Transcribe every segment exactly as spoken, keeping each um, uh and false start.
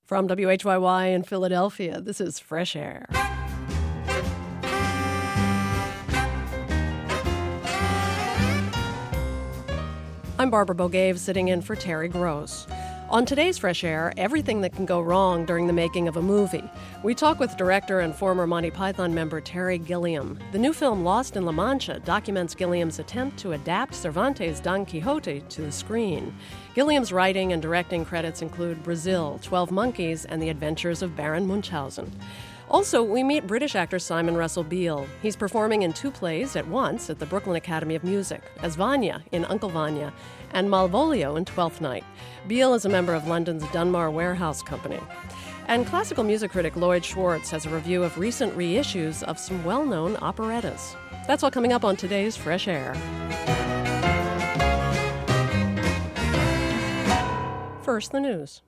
From W H Y Y in Philadelphia, this is Fresh Air. I'm Barbara Bogaev, sitting in for Terry Gross. On today's Fresh Air, everything that can go wrong during the making of a movie. We talk with director and former Monty Python member Terry Gilliam. The new film Lost in La Mancha documents Gilliam's attempt to adapt Cervantes' Don Quixote to the screen. Gilliam's writing and directing credits include Brazil, twelve Monkeys, and The Adventures of Baron Munchausen. Also, we meet British actor Simon Russell Beale. He's performing in two plays at once at the Brooklyn Academy of Music, as Vanya in Uncle Vanya and Malvolio in Twelfth Night. Beale is a member of London's Dunbar Warehouse Company. And classical music critic Lloyd Schwartz has a review of recent reissues of some well-known operettas. That's all coming up on today's Fresh Air. First, the news.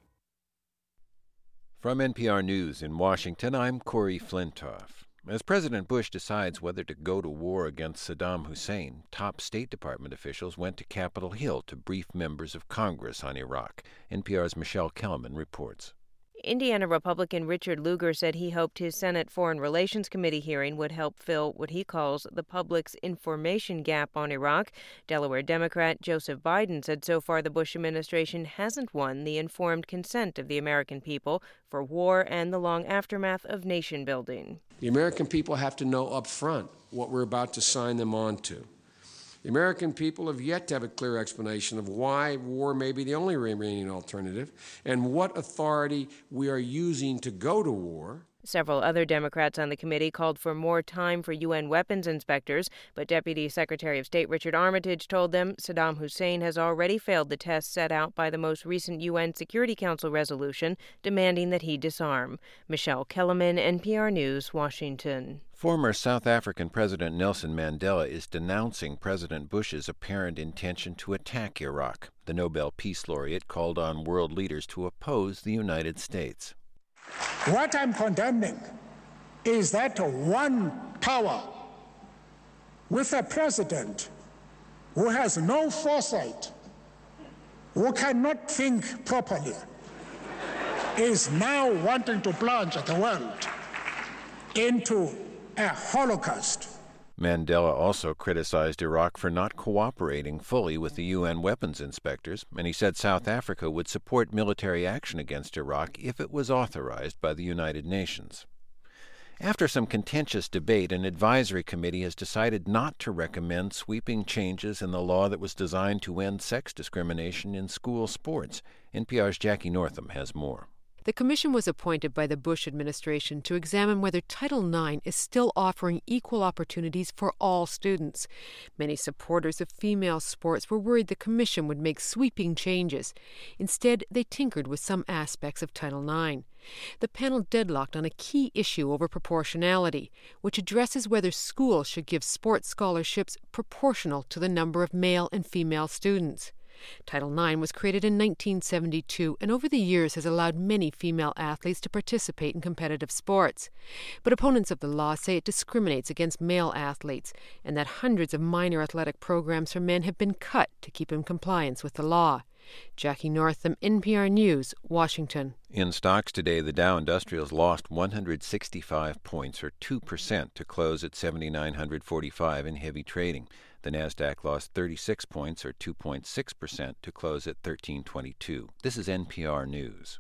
From N P R News in Washington, I'm Corey Flintoff. As President Bush decides whether to go to war against Saddam Hussein, top State Department officials went to Capitol Hill to brief members of Congress on Iraq. N P R's Michelle Kellerman reports. Indiana Republican Richard Lugar said he hoped his Senate Foreign Relations Committee hearing would help fill what he calls the public's information gap on Iraq. Delaware Democrat Joseph Biden said so far the Bush administration hasn't won the informed consent of the American people for war and the long aftermath of nation building. The American people have to know up front what we're about to sign them on to. The American people have yet to have a clear explanation of why war may be the only remaining alternative and what authority we are using to go to war. Several other Democrats on the committee called for more time for U N weapons inspectors, but Deputy Secretary of State Richard Armitage told them Saddam Hussein has already failed the test set out by the most recent U N Security Council resolution demanding that he disarm. Michelle Kellerman, N P R News, Washington. Former South African President Nelson Mandela is denouncing President Bush's apparent intention to attack Iraq. The Nobel Peace Laureate called on world leaders to oppose the United States. What I'm condemning is that one power with a president who has no foresight, who cannot think properly, is now wanting to plunge the world into a holocaust. Mandela also criticized Iraq for not cooperating fully with the U N weapons inspectors, and he said South Africa would support military action against Iraq if it was authorized by the United Nations. After some contentious debate, an advisory committee has decided not to recommend sweeping changes in the law that was designed to end sex discrimination in school sports. N P R's Jackie Northam has more. The commission was appointed by the Bush administration to examine whether Title nine is still offering equal opportunities for all students. Many supporters of female sports were worried the commission would make sweeping changes. Instead, they tinkered with some aspects of Title nine. The panel deadlocked on a key issue over proportionality, which addresses whether schools should give sports scholarships proportional to the number of male and female students. Title nine was created in nineteen seventy-two and over the years has allowed many female athletes to participate in competitive sports. But opponents of the law say it discriminates against male athletes and that hundreds of minor athletic programs for men have been cut to keep in compliance with the law. Jackie Northam, N P R News, Washington. In stocks today, the Dow Industrials lost one hundred sixty-five points, or two percent, to close at seven thousand nine hundred forty-five in heavy trading. The Nasdaq lost thirty-six points, or two point six percent, to close at thirteen twenty-two. This is N P R News.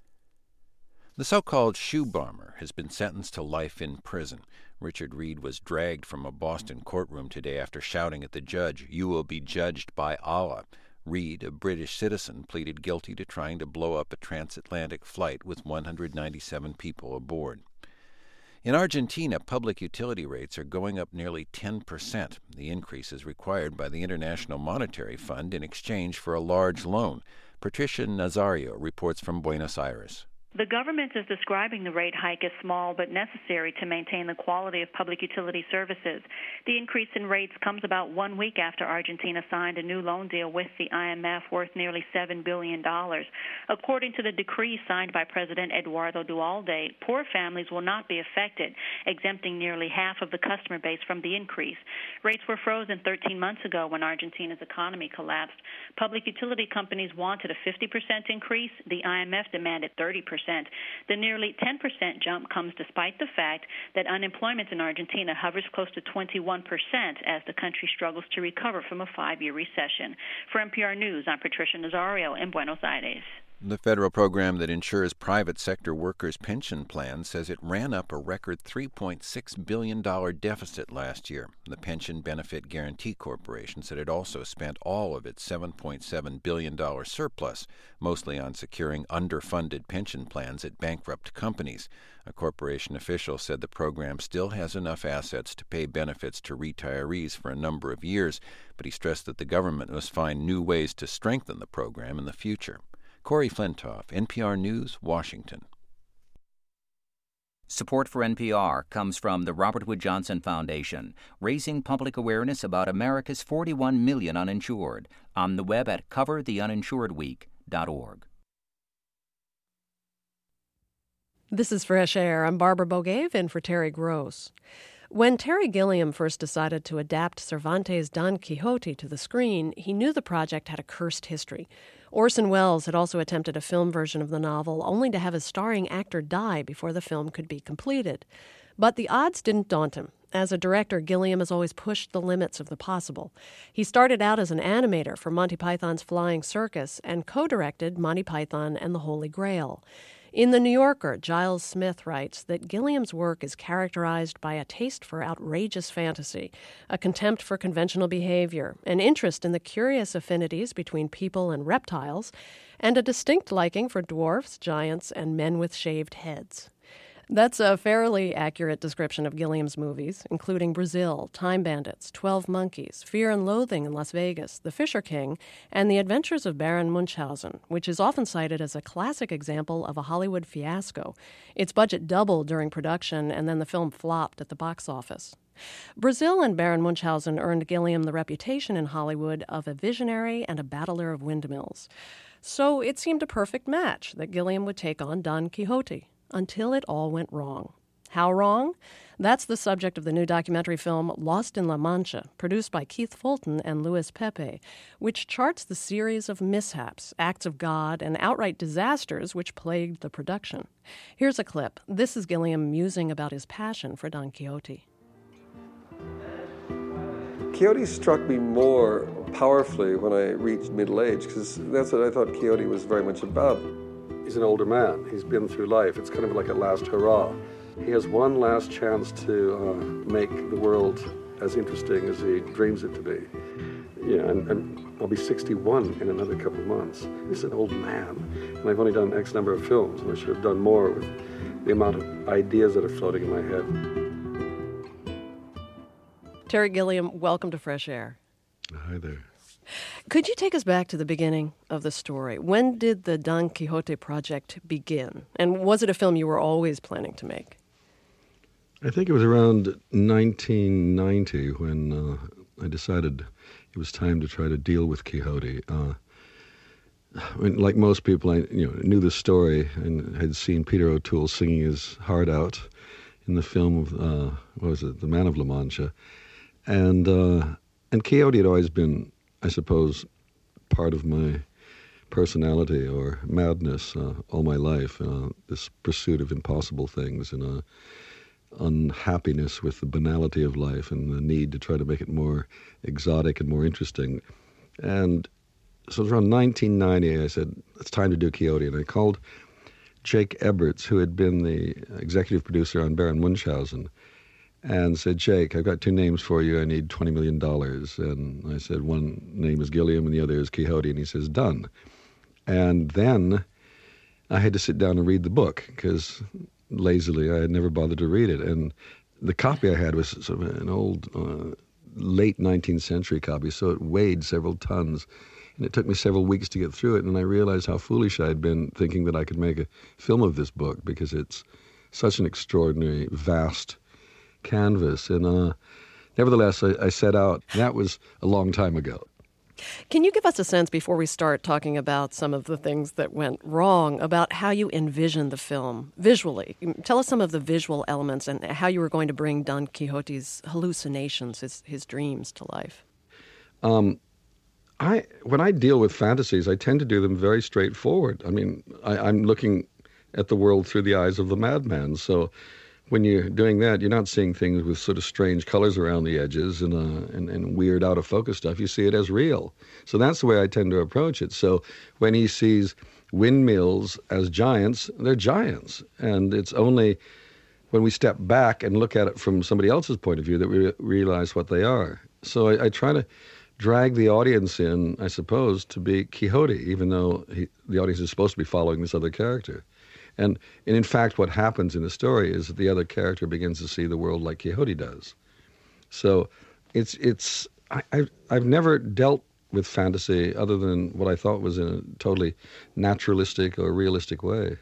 The so-called shoe bomber has been sentenced to life in prison. Richard Reed was dragged from a Boston courtroom today after shouting at the judge, "You will be judged by Allah." Reed, a British citizen, pleaded guilty to trying to blow up a transatlantic flight with one hundred ninety-seven people aboard. In Argentina, public utility rates are going up nearly ten percent. The increase is required by the International Monetary Fund in exchange for a large loan. Patricia Nazario reports from Buenos Aires. The government is describing the rate hike as small but necessary to maintain the quality of public utility services. The increase in rates comes about one week after Argentina signed a new loan deal with the I M F worth nearly seven billion dollars. According to the decree signed by President Eduardo Dualde, poor families will not be affected, exempting nearly half of the customer base from the increase. Rates were frozen thirteen months ago when Argentina's economy collapsed. Public utility companies wanted a fifty percent increase. The I M F demanded thirty percent. percent. The nearly ten percent jump comes despite the fact that unemployment in Argentina hovers close to twenty-one percent as the country struggles to recover from a five-year recession. For N P R News, I'm Patricia Nazario in Buenos Aires. The federal program that insures private sector workers' pension plans says it ran up a record three point six billion dollars deficit last year. The Pension Benefit Guaranty Corporation said it also spent all of its seven point seven billion dollars surplus, mostly on securing underfunded pension plans at bankrupt companies. A corporation official said the program still has enough assets to pay benefits to retirees for a number of years, but he stressed that the government must find new ways to strengthen the program in the future. Corey Flintoff, N P R News, Washington. Support for N P R comes from the Robert Wood Johnson Foundation, raising public awareness about America's forty-one million uninsured, on the web at cover the uninsured week dot org. This is Fresh Air. I'm Barbara Bogaev in for Terry Gross. When Terry Gilliam first decided to adapt Cervantes' Don Quixote to the screen, he knew the project had a cursed history. Orson Welles had also attempted a film version of the novel, only to have his starring actor die before the film could be completed. But the odds didn't daunt him. As a director, Gilliam has always pushed the limits of the possible. He started out as an animator for Monty Python's Flying Circus and co-directed Monty Python and the Holy Grail. In The New Yorker, Giles Smith writes that Gilliam's work is characterized by a taste for outrageous fantasy, a contempt for conventional behavior, an interest in the curious affinities between people and reptiles, and a distinct liking for dwarfs, giants, and men with shaved heads. That's a fairly accurate description of Gilliam's movies, including Brazil, Time Bandits, Twelve Monkeys, Fear and Loathing in Las Vegas, The Fisher King, and The Adventures of Baron Munchausen, which is often cited as a classic example of a Hollywood fiasco. Its budget doubled during production, and then the film flopped at the box office. Brazil and Baron Munchausen earned Gilliam the reputation in Hollywood of a visionary and a battler of windmills. So it seemed a perfect match that Gilliam would take on Don Quixote. Until it all went wrong. How wrong? That's the subject of the new documentary film Lost in La Mancha, produced by Keith Fulton and Luis Pepe, which charts the series of mishaps, acts of God, and outright disasters which plagued the production. Here's a clip. This is Gilliam musing about his passion for Don Quixote. Quixote struck me more powerfully when I reached middle age, because that's what I thought Quixote was very much about. He's an older man. He's been through life. It's kind of like a last hurrah. He has one last chance to uh, make the world as interesting as he dreams it to be. Yeah, and, and I'll be sixty-one in another couple of months. He's an old man, and I've only done X number of films, and I should have done more with the amount of ideas that are floating in my head. Terry Gilliam, welcome to Fresh Air. Hi there. Could you take us back to the beginning of the story? When did the Don Quixote project begin? And was it a film you were always planning to make? I think it was around nineteen ninety when uh, I decided it was time to try to deal with Quixote. Uh, I mean, like most people, I you know, knew the story and had seen Peter O'Toole singing his heart out in the film of, uh, what was it, The Man of La Mancha. And, uh, and Quixote had always been, I suppose, part of my personality or madness uh, all my life, uh, this pursuit of impossible things and uh, unhappiness with the banality of life and the need to try to make it more exotic and more interesting. And so it was around nineteen ninety, I said, it's time to do Quixote. And I called Jake Eberts, who had been the executive producer on Baron Munchausen, and said, Jake, I've got two names for you. I need twenty million dollars. And I said, one name is Gilliam and the other is Quixote. And he says, done. And then I had to sit down and read the book because lazily I had never bothered to read it. And the copy I had was sort of an old, uh, late nineteenth century copy, so it weighed several tons. And it took me several weeks to get through it. And I realized how foolish I had been thinking that I could make a film of this book because it's such an extraordinary, vast canvas. And uh, nevertheless, I, I set out. That was a long time ago. Can you give us a sense, before we start talking about some of the things that went wrong, about how you envisioned the film visually? Tell us some of the visual elements and how you were going to bring Don Quixote's hallucinations, his, his dreams, to life. Um, I when I deal with fantasies, I tend to do them very straightforward. I mean, I, I'm looking at the world through the eyes of the madman. So when you're doing that, you're not seeing things with sort of strange colors around the edges and, uh, and, and weird out-of-focus stuff. You see it as real. So that's the way I tend to approach it. So when he sees windmills as giants, they're giants. And it's only when we step back and look at it from somebody else's point of view that we realize what they are. So I, I try to drag the audience in, I suppose, to be Quixote, even though he, the audience is supposed to be following this other character. And, and in fact, what happens in the story is that the other character begins to see the world like Quixote does. So it's it's I, I've, I've never dealt with fantasy other than what I thought was in a totally naturalistic or realistic way.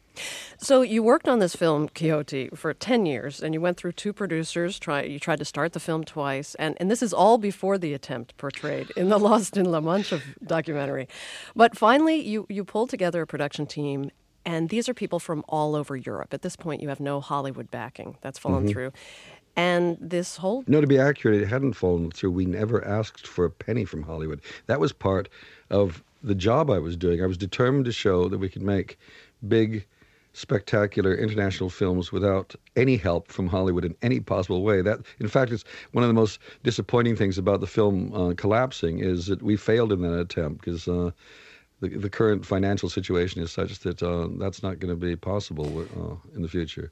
So you worked on this film, Quixote, for ten years, and you went through two producers. Try, you tried to start the film twice, and, and this is all before the attempt portrayed in the Lost in La Mancha documentary. But finally, you, you pulled together a production team, and these are people from all over Europe. At this point, you have no Hollywood backing. That's fallen mm-hmm. through. And this whole... No, to be accurate, it hadn't fallen through. We never asked for a penny from Hollywood. That was part of the job I was doing. I was determined to show that we could make big, spectacular international films without any help from Hollywood in any possible way. That, in fact, it's one of the most disappointing things about the film uh, collapsing is that we failed in that attempt because... Uh, The, the current financial situation is such that uh, that's not going to be possible uh, in the future.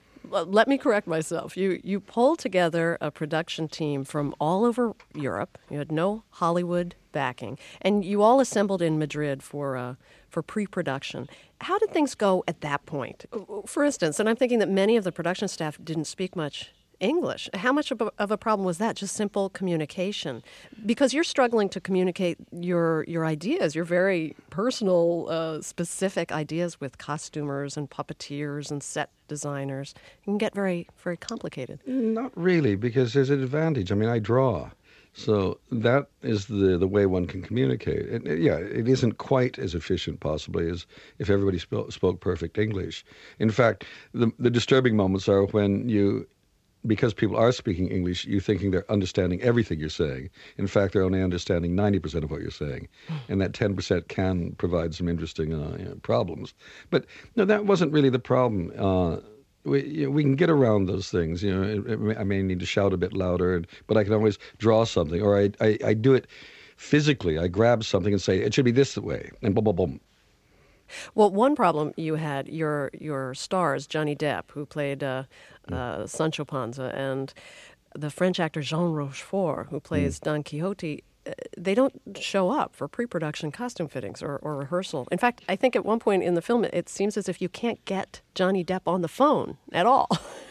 Let me correct myself. You you pulled together a production team from all over Europe. You had no Hollywood backing, and you all assembled in Madrid for uh, for pre-production. How did things go at that point? For instance, and I'm thinking that many of the production staff didn't speak much English. How much of a, of a problem was that? Just simple communication? Because you're struggling to communicate your your ideas, your very personal, uh, specific ideas with costumers and puppeteers and set designers. It can get very, very complicated. Not really, because there's an advantage. I mean, I draw. So that is the, the way one can communicate. It, it, yeah, it isn't quite as efficient, possibly, as if everybody sp- spoke perfect English. In fact, the, the disturbing moments are when you... because people are speaking English, you're thinking they're understanding everything you're saying. In fact, they're only understanding ninety percent of what you're saying. And that ten percent can provide some interesting uh, you know, problems. But no, that wasn't really the problem. Uh, we, you know, we can get around those things. You know, it, it, I may need to shout a bit louder, but I can always draw something. Or I, I, I do it physically. I grab something and say, it should be this way, and boom, boom, boom. Well, one problem you had, your your stars, Johnny Depp, who played uh, uh, Sancho Panza, and the French actor Jean Rochefort, who plays mm. Don Quixote, uh, they don't show up for pre-production costume fittings or, or rehearsal. In fact, I think at one point in the film, it seems as if you can't get Johnny Depp on the phone at all.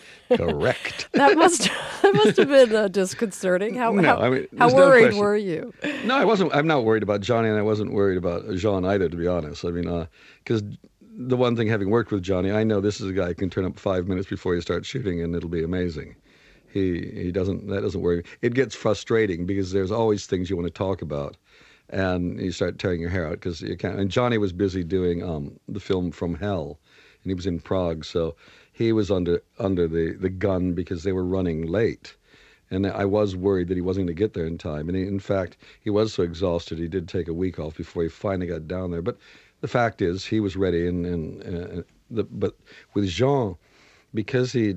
Correct. that must that must have been uh, disconcerting. How no, how, I mean, how worried no were you? No, I wasn't. I'm not worried about Johnny, and I wasn't worried about Jean either, to be honest. I mean, because uh, the one thing, having worked with Johnny, I know this is a guy who can turn up five minutes before you start shooting, and it'll be amazing. He he doesn't. That doesn't worry me. It gets frustrating because there's always things you want to talk about, and you start tearing your hair out because you can't. And Johnny was busy doing um, the film From Hell, and he was in Prague, so. He was under under the, the gun because they were running late. And I was worried that he wasn't going to get there in time. And he, in fact, he was so exhausted, he did take a week off before he finally got down there. But the fact is, he was ready. And, and uh, the, but with Jean, because he,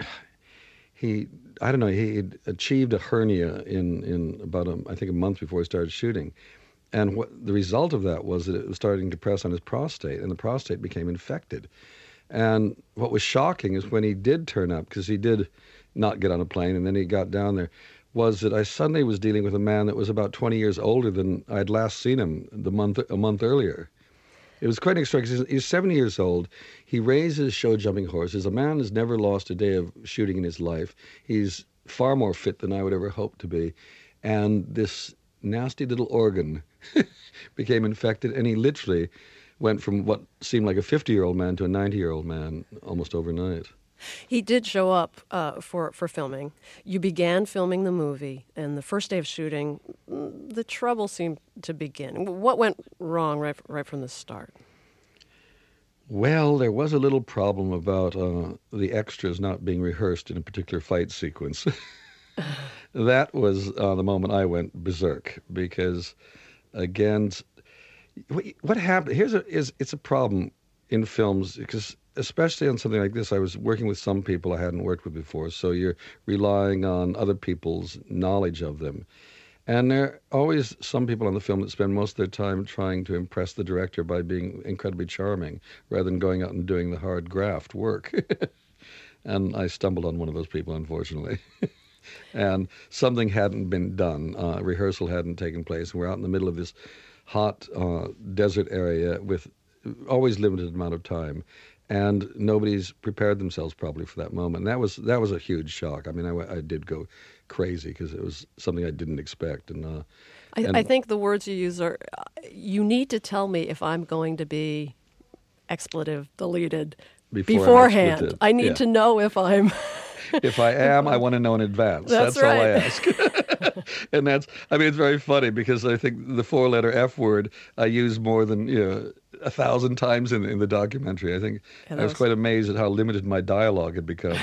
he I don't know, he had achieved a hernia in, in about, a, I think, a month before he started shooting. And what the result of that was that it was starting to press on his prostate, and the prostate became infected. And what was shocking is when he did turn up, because he did not get on a plane, and then he got down there, was that I suddenly was dealing with a man that was about twenty years older than I'd last seen him the month a month earlier. It was quite extraordinary. He's seventy years old. He raises show jumping horses. A man has never lost a day of shooting in his life. He's far more fit than I would ever hope to be. And this nasty little organ became infected, and he literally went from what seemed like a fifty-year-old man to a ninety-year-old man almost overnight. He did show up uh, for, for filming. You began filming the movie, and the first day of shooting, the trouble seemed to begin. What went wrong right, right from the start? Well, there was a little problem about uh, the extras not being rehearsed in a particular fight sequence. That was uh, the moment I went berserk, because, again... What happened? Here's a is it's a problem in films because especially on something like this, I was working with some people I hadn't worked with before, so you're relying on other people's knowledge of them. And there are always some people on the film that spend most of their time trying to impress the director by being incredibly charming, rather than going out and doing the hard graft work. And I stumbled on one of those people, unfortunately. And something hadn't been done. Uh, rehearsal hadn't taken place. And we're out in the middle of this hot uh, desert area with always limited amount of time. And nobody's prepared themselves properly for that moment. And that was that was a huge shock. I mean, I, I did go crazy because it was something I didn't expect. And, uh, I, and I think the words you use are, uh, you need to tell me if I'm going to be expletive deleted before beforehand. I need yeah. to know if I'm... If I am, I want to know in advance. That's, that's right. all I ask. And that's, I mean, it's very funny because I think the four-letter F word I use more than, you know, a thousand times in, in the documentary. I think yeah, I was, was quite amazed at how limited my dialogue had become.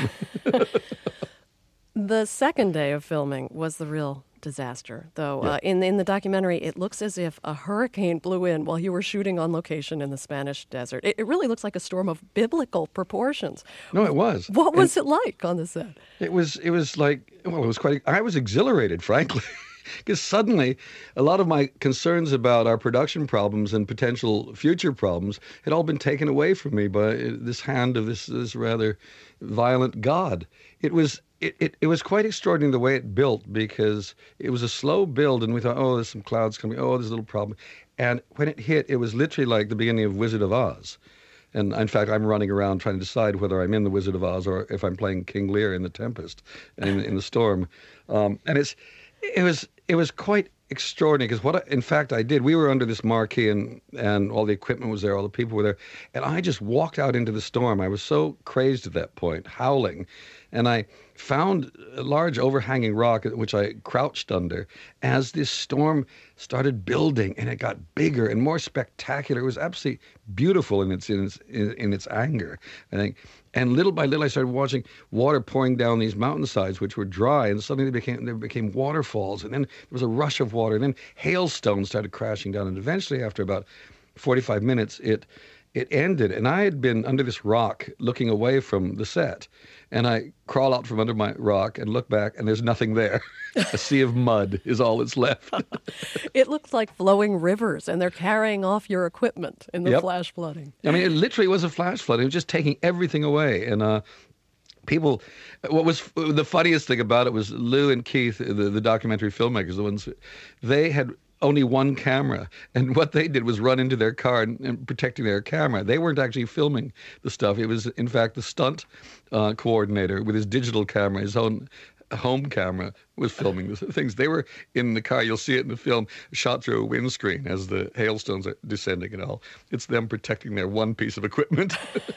The second day of filming was the real disaster, though. Yeah. Uh, in, in the documentary, it looks as if a hurricane blew in while you were shooting on location in the Spanish desert. It, it really looks like a storm of biblical proportions. No, it was. What was and it like on the set? It was, it was like, well, it was quite, I was exhilarated, frankly. Because suddenly, a lot of my concerns about our production problems and potential future problems had all been taken away from me by this hand of this, this rather violent God. It was it, it, it was quite extraordinary the way it built, because it was a slow build, and we thought, oh, there's some clouds coming, oh, there's a little problem. And when it hit, it was literally like the beginning of Wizard of Oz. And in fact, I'm running around trying to decide whether I'm in the Wizard of Oz or if I'm playing King Lear in The Tempest, in, in the storm. Um, and it's it was it was quite extraordinary, because what I, in fact I did, we were under this marquee, and and all the equipment was there, all the people were there, and I just walked out into the storm. I was so crazed at that point, howling, and I found a large overhanging rock which I crouched under as this storm started building, and it got bigger and more spectacular. It was absolutely beautiful in its in its in, in its anger, I think. And little by little, I started watching water pouring down these mountainsides, which were dry, and suddenly they became they became waterfalls. And then there was a rush of water, and then hailstones started crashing down. And eventually, after about forty-five minutes, it it ended. And I had been under this rock, looking away from the set, and I crawl out from under my rock and look back, and there's nothing there. A sea of mud is all that's left. It looks like flowing rivers, and they're carrying off your equipment in the Yep. flash flooding. I mean, it literally was a flash flood. It was just taking everything away. And uh, people, what was the funniest thing about it was Lou and Keith, the, the documentary filmmakers, the ones, they had only one camera. And what they did was run into their car and, and protecting their camera. They weren't actually filming the stuff. It was, in fact, the stunt uh, coordinator with his digital camera, his own home camera, was filming the things. They were in the car. You'll see it in the film, shot through a windscreen as the hailstones are descending and all. It's them protecting their one piece of equipment.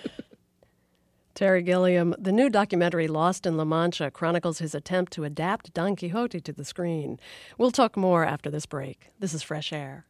Terry Gilliam, the new documentary Lost in La Mancha chronicles his attempt to adapt Don Quixote to the screen. We'll talk more after this break. This is Fresh Air.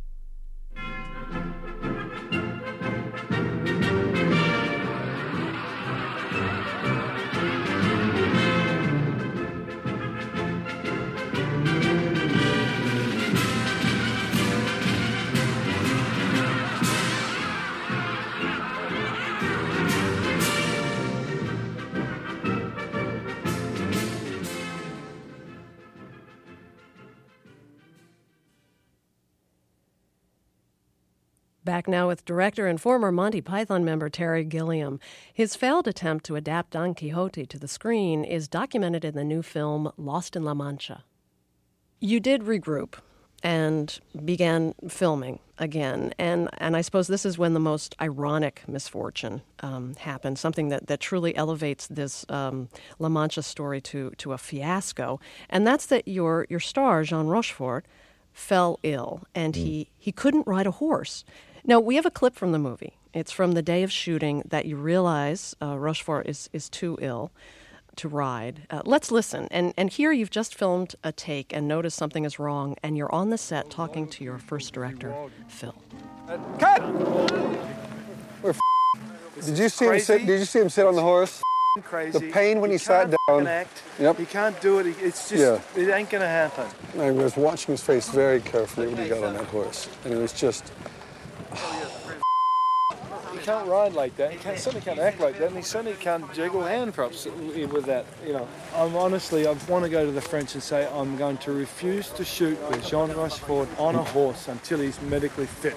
Back now with director and former Monty Python member Terry Gilliam. His failed attempt to adapt Don Quixote to the screen is documented in the new film Lost in La Mancha. You did regroup and began filming again, and, and I suppose this is when the most ironic misfortune um, happened, something that, that truly elevates this um, La Mancha story to, to a fiasco, and that's that your, your star, Jean Rochefort, fell ill, and mm. he, he couldn't ride a horse. Now, we have a clip from the movie. It's from the day of shooting that you realize uh, Rochefort is, is too ill to ride. Uh, let's listen. And, and here you've just filmed a take and notice something is wrong, and you're on the set talking to your first director, Phil. Cut! We're f- did you see him sit? Did you see him sit on the horse? Crazy. The pain when he, he sat down. Act. Yep. He can't do it. It's just, yeah. It ain't gonna happen. I was watching his face very carefully when he got on that horse, and it was just. can't ride like that. He can't, certainly can't act like that, and he certainly can't jiggle hand props with that. You know, I'm honestly, I want to go to the French and say I'm going to refuse to shoot with Jean Rochefort on a horse until he's medically fit.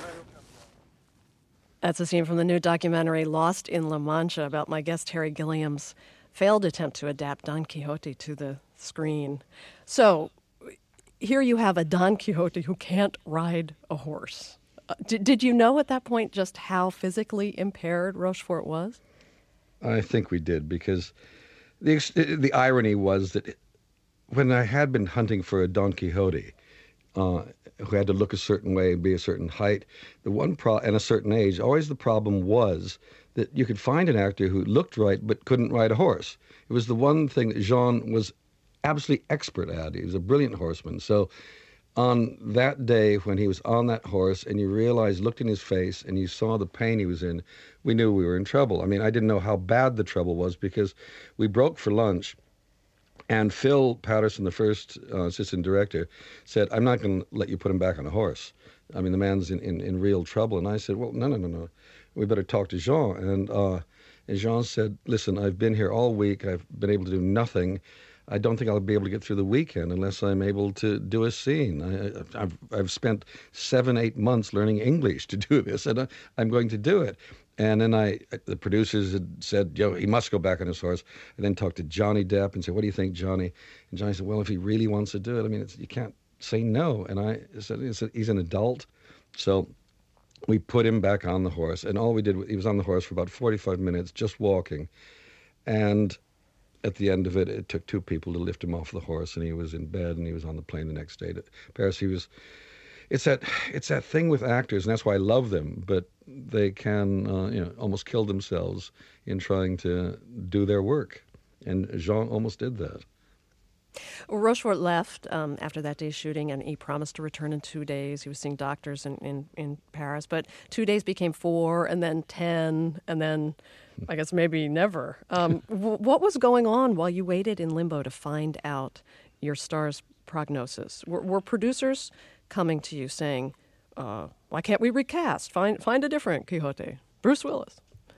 That's a scene from the new documentary Lost in La Mancha about my guest Terry Gilliam's failed attempt to adapt Don Quixote to the screen. So here you have a Don Quixote who can't ride a horse. Uh, did, did you know at that point just how physically impaired Rochefort was? I think we did, because the the irony was that when I had been hunting for a Don Quixote, uh, who had to look a certain way and be a certain height, the one pro- and a certain age, always the problem was that you could find an actor who looked right but couldn't ride a horse. It was the one thing that Jean was absolutely expert at. He was a brilliant horseman. So on that day when he was on that horse and you realized, looked in his face and you saw the pain he was in, we knew we were in trouble. I mean, I didn't know how bad the trouble was because we broke for lunch. And Phil Patterson, the first uh, assistant director, said, I'm not going to let you put him back on a horse. I mean, the man's in, in, in real trouble. And I said, well, no, no, no, no. We better talk to Jean. And, uh, and Jean said, listen, I've been here all week. I've been able to do nothing. I don't think I'll be able to get through the weekend unless I'm able to do a scene. I, I've, I've spent seven, eight months learning English to do this, and I, I'm going to do it. And then I, the producers had said, yo, he must go back on his horse. I then talked to Johnny Depp and said, what do you think, Johnny? And Johnny said, well, if he really wants to do it, I mean, it's, you can't say no. And I said, I said, he's an adult. So we put him back on the horse. And all we did, he was on the horse for about forty-five minutes, just walking. And at the end of it, it took two people to lift him off the horse, and he was in bed, and he was on the plane the next day to Paris. He was... It's that it's that thing with actors, and that's why I love them. But they can, uh, you know, almost kill themselves in trying to do their work, and Jean almost did that. Rochefort left um, after that day's shooting, and he promised to return in two days. He was seeing doctors in, in, in Paris, but two days became four, and then ten, and then I guess maybe never. Um, w- what was going on while you waited in limbo to find out your star's prognosis? Were, were producers coming to you saying, uh, why can't we recast? Find find a different Quixote. Bruce Willis.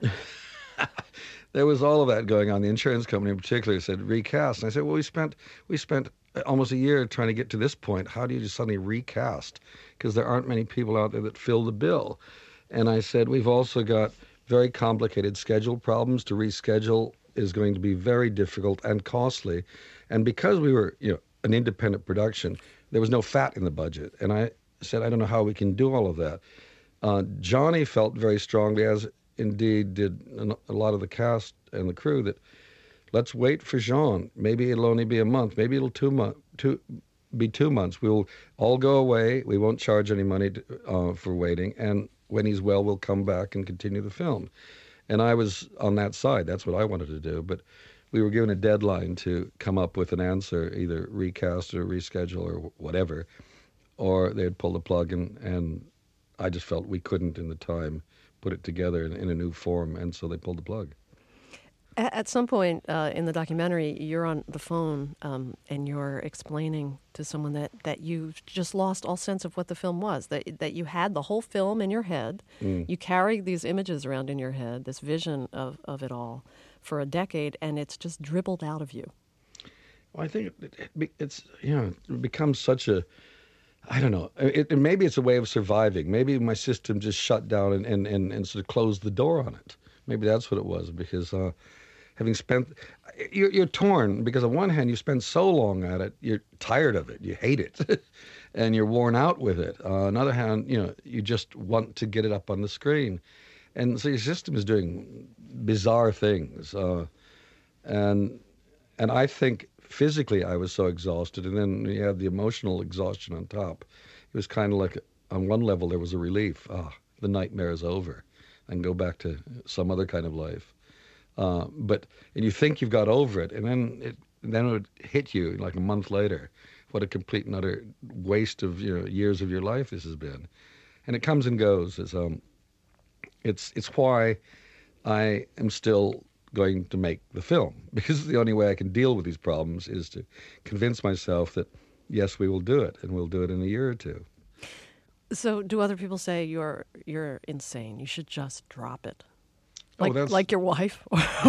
There was all of that going on. The insurance company in particular said, recast. And I said, well, we spent we spent almost a year trying to get to this point. How do you just suddenly recast? Because there aren't many people out there that fill the bill. And I said, we've also got very complicated schedule problems. To reschedule is going to be very difficult and costly. And because we were, you know, an independent production, there was no fat in the budget. And I said, I don't know how we can do all of that. Uh, Johnny felt very strongly, as indeed did a lot of the cast and the crew, that let's wait for Jean. Maybe it'll only be a month. Maybe it'll two mo- two, be two months. We'll all go away. We won't charge any money to, uh, for waiting. And when he's well, we'll come back and continue the film. And I was on that side. That's what I wanted to do. But we were given a deadline to come up with an answer, either recast or reschedule or whatever, or they'd pull the plug, and, and I just felt we couldn't in the time put it together in, in a new form, and so they pulled the plug. At some point uh, in the documentary, you're on the phone um, and you're explaining to someone that, that you just lost all sense of what the film was, that that you had the whole film in your head. Mm. You carried these images around in your head, this vision of, of it all for a decade, and it's just dribbled out of you. Well, I think it, it, it's, you know, it becomes such a, I don't know, it, it, maybe it's a way of surviving. Maybe my system just shut down and, and, and, and sort of closed the door on it. Maybe that's what it was, because uh, having spent, you're, you're torn, because on one hand, you spend so long at it, you're tired of it, you hate it, and you're worn out with it. Uh, on the other hand, you know, you just want to get it up on the screen. And so your system is doing bizarre things. Uh, and and I think physically I was so exhausted, and then you had the emotional exhaustion on top. It was kind of like, on one level, there was a relief. Ah, the nightmare is over. I can go back to some other kind of life. Uh, but and you think you've got over it, and then it then it would hit you like a month later. What a complete and utter waste of, you know, years of your life this has been. And it comes and goes. It's um, it's it's why I am still going to make the film, because the only way I can deal with these problems is to convince myself that yes, we will do it, and we'll do it in a year or two. So, do other people say you're you're insane? You should just drop it? Like, oh, like your wife?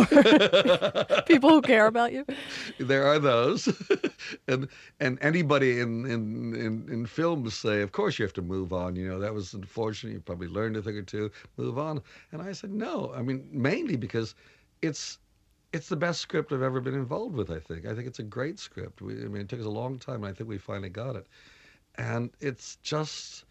People who care about you? There are those. and and anybody in, in, in, in films say, of course you have to move on. You know, that was unfortunate. You probably learned a thing or two, move on. And I said, no. I mean, mainly because it's it's the best script I've ever been involved with, I think. I think it's a great script. We, I mean, it took us a long time, and I think we finally got it. And it's just,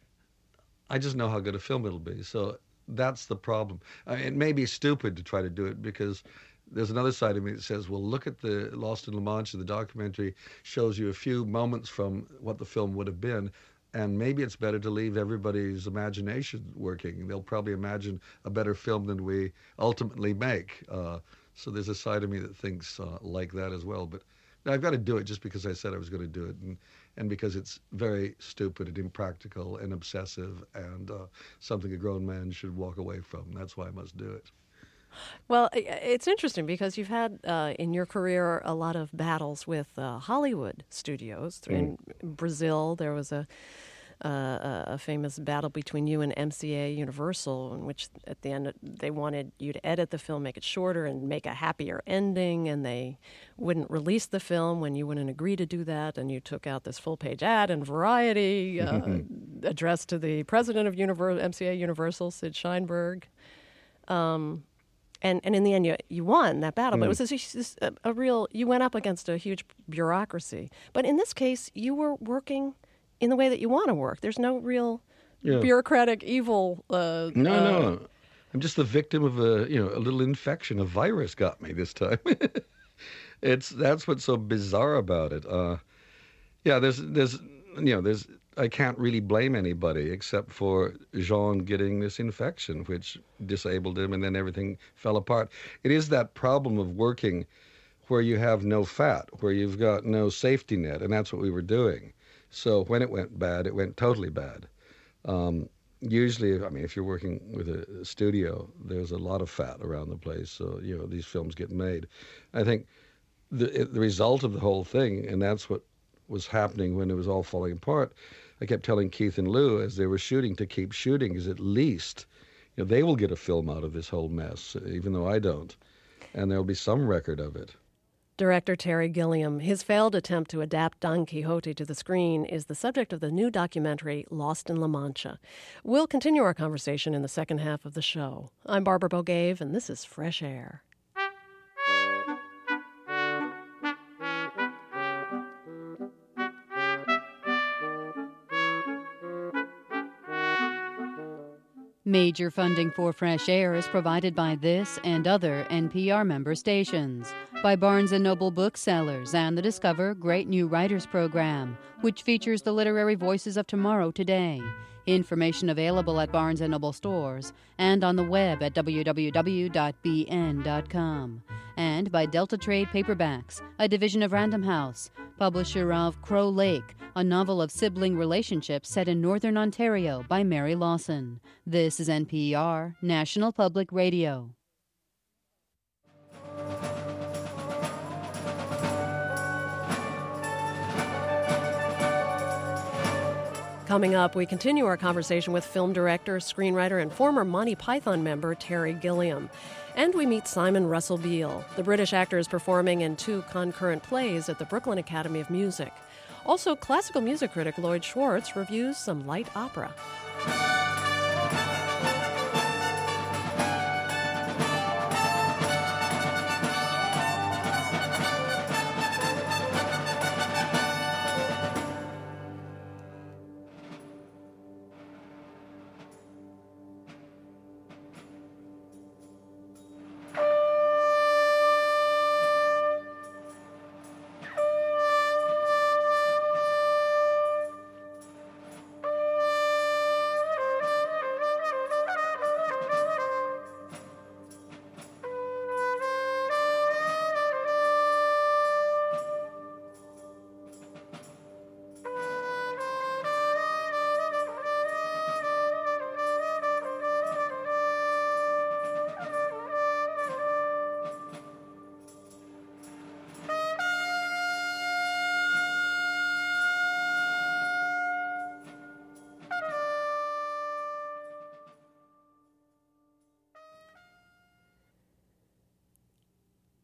I just know how good a film it'll be. So that's the problem. I mean, it may be stupid to try to do it because there's another side of me that says, well, look at the Lost in La Mancha. The documentary shows you a few moments from what the film would have been, and maybe it's better to leave everybody's imagination working. They'll probably imagine a better film than we ultimately make. Uh, so there's a side of me that thinks uh, like that as well. But I've got to do it just because I said I was going to do it, and, and because it's very stupid and impractical and obsessive and uh, something a grown man should walk away from. That's why I must do it. Well, it's interesting because you've had uh, in your career a lot of battles with uh, Hollywood studios. Mm. In Brazil, there was a, uh, a famous battle between you and M C A Universal, in which at the end they wanted you to edit the film, make it shorter, and make a happier ending, and they wouldn't release the film when you wouldn't agree to do that, and you took out this full-page ad in Variety uh, addressed to the president of Univer- M C A Universal, Sid Sheinberg. Um, And and in the end, you you won that battle. Mm. But it was this, this, a, a real, you went up against a huge bureaucracy. But in this case, you were working in the way that you want to work. There's no real yeah. bureaucratic evil. Uh, no, uh, no. I'm just the victim of a, you know, a little infection. A virus got me this time. It's, that's what's so bizarre about it. Uh, yeah, there's, there's, you know, there's, I can't really blame anybody except for Jean getting this infection, which disabled him, and then everything fell apart. It is that problem of working where you have no fat, where you've got no safety net, and that's what we were doing. So when it went bad, it went totally bad. Um, usually, I mean, if you're working with a studio, there's a lot of fat around the place, so, you know, these films get made. I think the, the result of the whole thing, and that's what was happening when it was all falling apart, I kept telling Keith and Lou as they were shooting to keep shooting, is at least, you know, they will get a film out of this whole mess, even though I don't, and there'll be some record of it. Director Terry Gilliam. His failed attempt to adapt Don Quixote to the screen is the subject of the new documentary Lost in La Mancha. We'll continue our conversation in the second half of the show. I'm Barbara Bogave, and this is Fresh Air. Major funding for Fresh Air is provided by this and other N P R member stations, by Barnes and Noble Booksellers and the Discover Great New Writers Program, which features the literary voices of tomorrow today. Information available at Barnes and Noble stores and on the web at w w w dot b n dot com. And by Delta Trade Paperbacks, a division of Random House, publisher of Crow Lake, a novel of sibling relationships set in northern Ontario by Mary Lawson. This is N P R, National Public Radio. Coming up, we continue our conversation with film director, screenwriter, and former Monty Python member Terry Gilliam. And we meet Simon Russell Beale. The British actor is performing in two concurrent plays at the Brooklyn Academy of Music. Also, classical music critic Lloyd Schwartz reviews some light opera.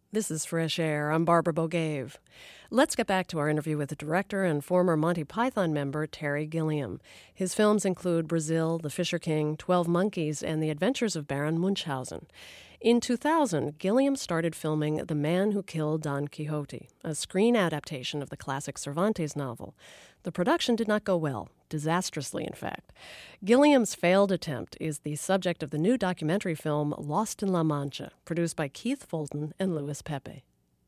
This is Fresh Air. I'm Barbara Bogave. Let's get back to our interview with the director and former Monty Python member Terry Gilliam. His films include Brazil, The Fisher King, Twelve Monkeys, and The Adventures of Baron Munchausen. In two thousand, Gilliam started filming The Man Who Killed Don Quixote, a screen adaptation of the classic Cervantes novel. The production did not go well, disastrously in fact. Gilliam's failed attempt is the subject of the new documentary film Lost in La Mancha, produced by Keith Fulton and Louis Pepe.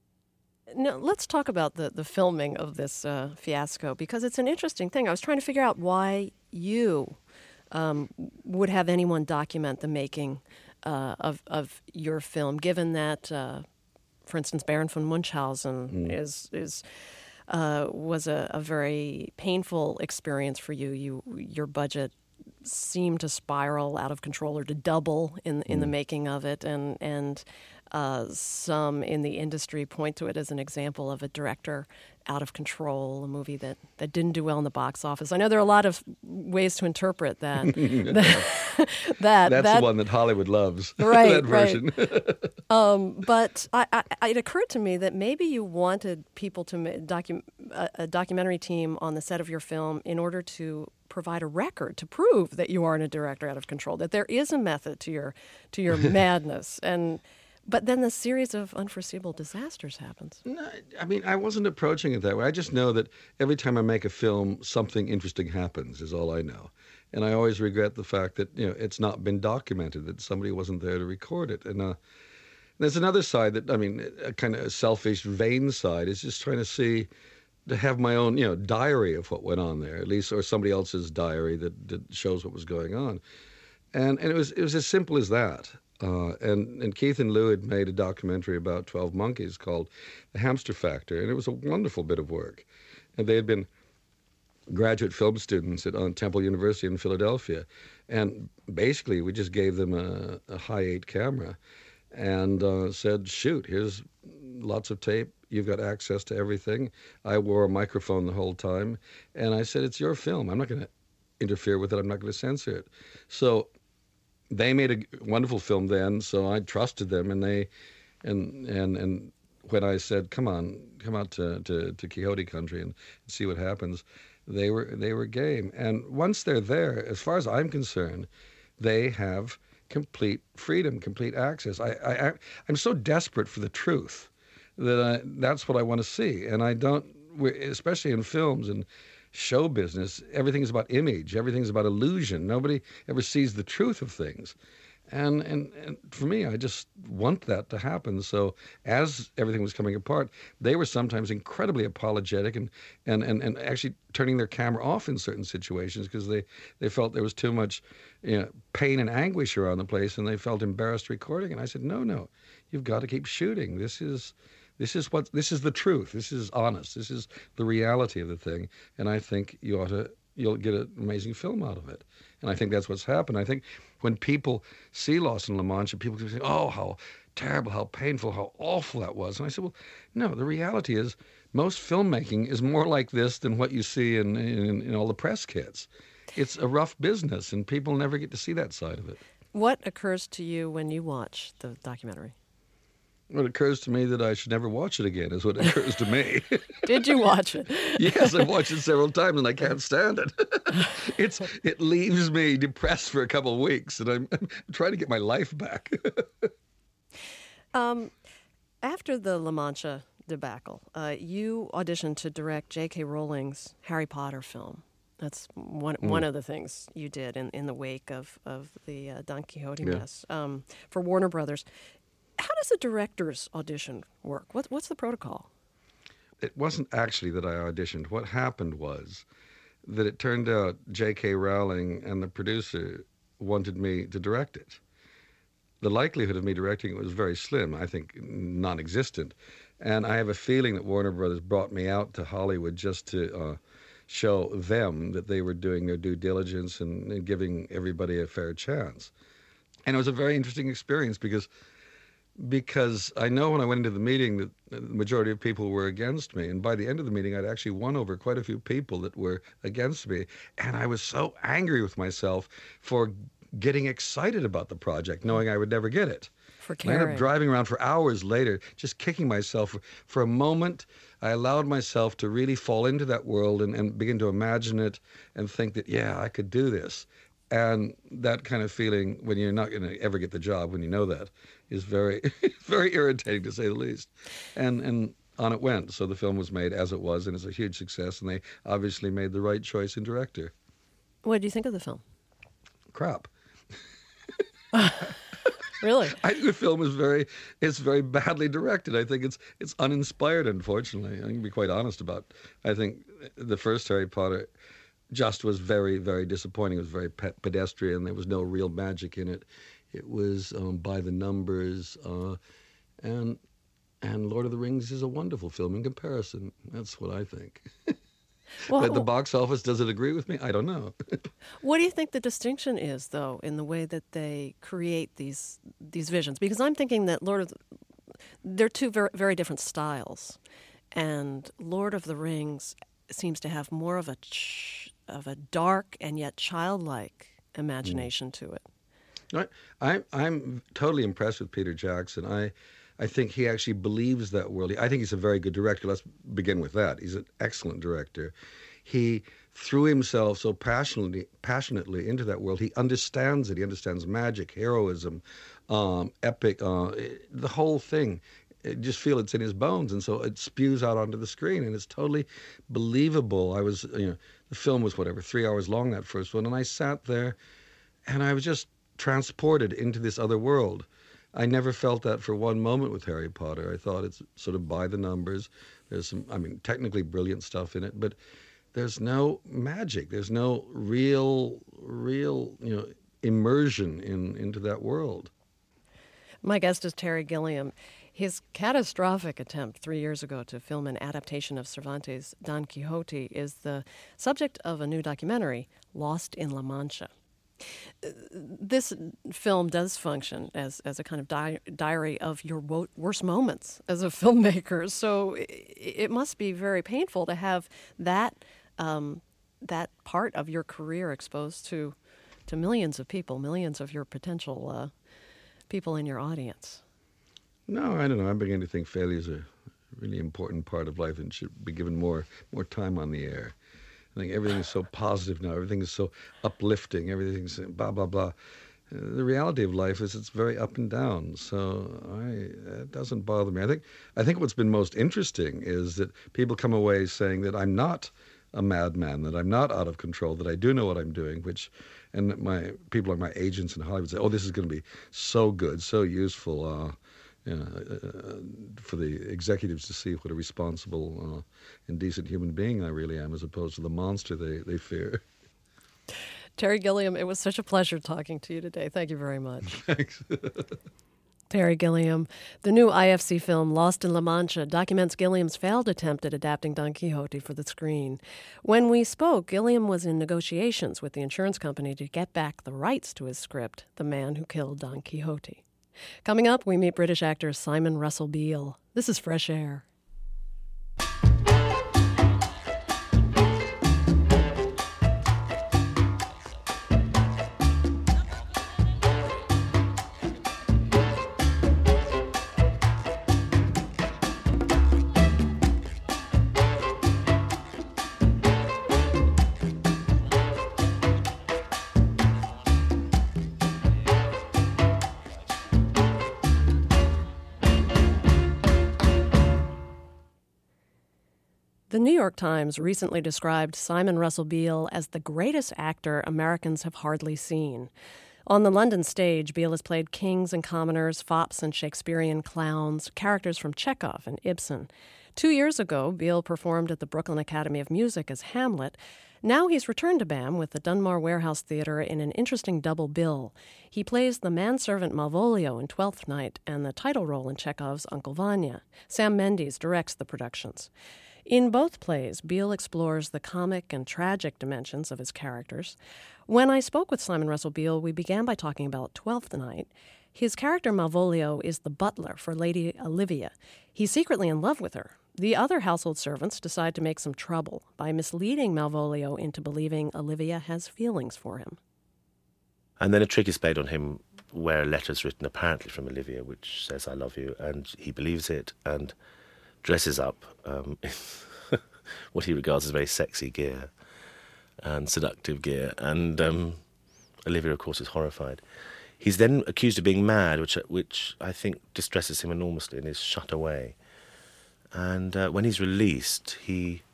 Now, let's talk about the, the filming of this uh, fiasco, because it's an interesting thing. I was trying to figure out why you um, would have anyone document the making uh, of, of your film, given that, uh, for instance, Baron von Munchausen mm. is is uh, was a, a very painful experience for you. You your budget seemed to spiral out of control or to double in in mm. the making of it, and and. Uh, some in the industry point to it as an example of a director out of control, a movie that, that didn't do well in the box office. I know there are a lot of ways to interpret that. that, that That's that, the one that Hollywood loves, right, that version. Right. um, but I, I, it occurred to me that maybe you wanted people to docu- a, a documentary team on the set of your film in order to provide a record to prove that you aren't a director out of control, that there is a method to your to your madness. And But then the series of unforeseeable disasters happens. No, I mean, I wasn't approaching it that way. I just know that every time I make a film, something interesting happens, is all I know. And I always regret the fact that, you know, it's not been documented, that somebody wasn't there to record it. And uh, there's another side that, I mean, a kind of selfish, vain side is just trying to see, to have my own, you know, diary of what went on there, at least, or somebody else's diary that, that shows what was going on. And and it was it was as simple as that. Uh, and, and Keith and Lou had made a documentary about twelve Monkeys called The Hamster Factor, and it was a wonderful bit of work. And they had been graduate film students at on Temple University in Philadelphia. And basically, we just gave them a, a high eight camera and uh, said, shoot, here's lots of tape. You've got access to everything. I wore a microphone the whole time. And I said, it's your film. I'm not going to interfere with it. I'm not going to censor it. So they made a wonderful film then, so I trusted them, and they, and and and when I said, "Come on, come out to, to, to Quixote country and, and see what happens," they were they were game. And once they're there, as far as I'm concerned, they have complete freedom, complete access. I, I I'm so desperate for the truth that I, that's what I want to see, and I don't, especially in films and show business, everything's about image, everything's about illusion. Nobody ever sees the truth of things. And, and and for me, I just want that to happen. So as everything was coming apart, they were sometimes incredibly apologetic and, and, and, and actually turning their camera off in certain situations because they, they felt there was too much, you know, pain and anguish around the place, and they felt embarrassed recording. And I said, no, no, you've got to keep shooting. This is... This is what. This is the truth. This is honest. This is the reality of the thing, and I think you ought to. You'll get an amazing film out of it, and I think that's what's happened. I think when people see Lost in La Mancha, people can say, "Oh, how terrible, how painful, how awful that was." And I said, "Well, no. The reality is, most filmmaking is more like this than what you see in in, in all the press kits. It's a rough business, and people never get to see that side of it." What occurs to you when you watch the documentary? What occurs to me that I should never watch it again is what occurs to me. Did you watch it? Yes, I've watched it several times, and I can't stand it. It's it leaves me depressed for a couple of weeks, and I'm, I'm trying to get my life back. um, after the La Mancha debacle, uh, you auditioned to direct J K Rowling's Harry Potter film. That's one mm. one of the things you did in, in the wake of, of the uh, Don Quixote yeah. mess um, for Warner Brothers. How does a director's audition work? What, what's the protocol? It wasn't actually that I auditioned. What happened was that it turned out J K Rowling and the producer wanted me to direct it. The likelihood of me directing it was very slim, I think non-existent. And I have a feeling that Warner Brothers brought me out to Hollywood just to uh, show them that they were doing their due diligence and, and giving everybody a fair chance. And it was a very interesting experience because Because I know when I went into the meeting that the majority of people were against me. And by the end of the meeting, I'd actually won over quite a few people that were against me. And I was so angry with myself for getting excited about the project, knowing I would never get it. For I ended caring. up driving around for hours later, just kicking myself. For, for a moment, I allowed myself to really fall into that world and, and begin to imagine it and think that, yeah, I could do this. And that kind of feeling, when you're not going to ever get the job, when you know that, is very, very irritating, to say the least. And and on it went. So the film was made as it was, and it's a huge success. And they obviously made the right choice in director. What did you think of the film? Crap. Really? I think the film is very, it's very badly directed. I think it's it's uninspired, unfortunately. I can be quite honest about it. I think the first Harry Potter just was very, very disappointing. It was very pe- pedestrian. There was no real magic in it. It was um, by the numbers. Uh, and and Lord of the Rings is a wonderful film in comparison. That's what I think. Well, but the box office, does it agree with me? I don't know. What do you think the distinction is, though, in the way that they create these these visions? Because I'm thinking that Lord of the, they're two very, very different styles, and Lord of the Rings seems to have more of a ch- of a dark and yet childlike imagination mm. to it. I, I, I'm totally impressed with Peter Jackson. I. I think he actually believes that world. I think he's a very good director. Let's begin with that. He's an excellent director. He threw himself so passionately, passionately into that world. He understands it. He understands magic, heroism, um, epic, uh, the whole thing. You just feel it's in his bones, and so it spews out onto the screen, and it's totally believable. I was, you know, the film was whatever three hours long, that first one, and I sat there, and I was just transported into this other world. I never felt that for one moment with Harry Potter. I thought it's sort of by the numbers. There's some, I mean, technically brilliant stuff in it, but there's no magic. There's no real, real, you know, immersion in into that world. My guest is Terry Gilliam. His catastrophic attempt three years ago to film an adaptation of Cervantes' Don Quixote is the subject of a new documentary, Lost in La Mancha. This film does function as, as a kind of di- diary of your wo- worst moments as a filmmaker. So it, it must be very painful to have that um, that part of your career exposed to to millions of people, millions of your potential uh, people in your audience. No, I don't know. I'm beginning to think failure is a really important part of life and should be given more more time on the air. I think everything is so positive now. Everything is so uplifting. Everything's blah, blah, blah. Uh, the reality of life is it's very up and down. So I, it doesn't bother me. I think I think what's been most interesting is that people come away saying that I'm not a madman, that I'm not out of control, that I do know what I'm doing, which, and my people like my agents in Hollywood say, oh, this is going to be so good, so useful. Uh, You know, uh, for the executives to see what a responsible uh, and decent human being I really am, as opposed to the monster they, they fear. Terry Gilliam, it was such a pleasure talking to you today. Thank you very much. Thanks. Terry Gilliam. The new I F C film, Lost in La Mancha, documents Gilliam's failed attempt at adapting Don Quixote for the screen. When we spoke, Gilliam was in negotiations with the insurance company to get back the rights to his script, The Man Who Killed Don Quixote. Coming up, we meet British actor Simon Russell Beale. This is Fresh Air. The New York Times recently described Simon Russell Beale as the greatest actor Americans have hardly seen. On the London stage, Beale has played kings and commoners, fops and Shakespearean clowns, characters from Chekhov and Ibsen. Two years ago, Beale performed at the Brooklyn Academy of Music as Hamlet. Now he's returned to B A M with the Dunmore Warehouse Theater in an interesting double bill. He plays the manservant Malvolio in Twelfth Night and the title role in Chekhov's Uncle Vanya. Sam Mendes directs the productions. In both plays, Beale explores the comic and tragic dimensions of his characters. When I spoke with Simon Russell Beale, we began by talking about Twelfth Night. His character Malvolio is the butler for Lady Olivia. He's secretly in love with her. The other household servants decide to make some trouble by misleading Malvolio into believing Olivia has feelings for him. And then a trick is played on him where a letter's written apparently from Olivia which says I love you, and he believes it and dresses up um, in what he regards as very sexy gear and seductive gear, and um, Olivia of course is horrified. He's then accused of being mad, which which I think distresses him enormously, and is shut away. And uh, when he's released, he